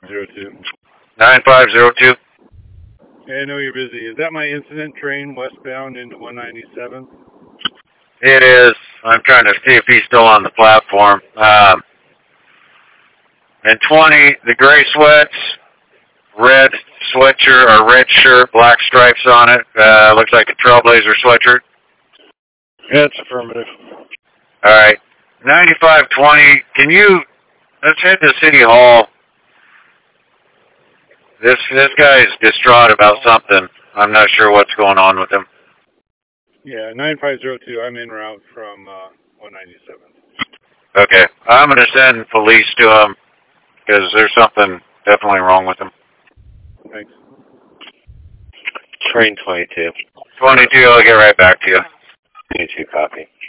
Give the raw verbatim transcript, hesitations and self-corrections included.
zero two. nine five zero two. Hey, I know you're busy. Is that my incident train westbound into one ninety-seven? It is. I'm trying to see if he's still on the platform. Um, and twenty, the gray sweats, red sweatshirt or red shirt, black stripes on it. Uh, looks like a Trailblazer sweatshirt. Yeah, it's affirmative. All right. ninety-five twenty, can you, let's head to City Hall. This this guy is distraught about something. I'm not sure what's going on with him. Yeah, nine five zero two, I'm en route from uh, one ninety-seven. Okay. I'm going to send police to him because there's something definitely wrong with him. Thanks. Train twenty-two. twenty-two, I'll get right back to you. twenty-two, copy.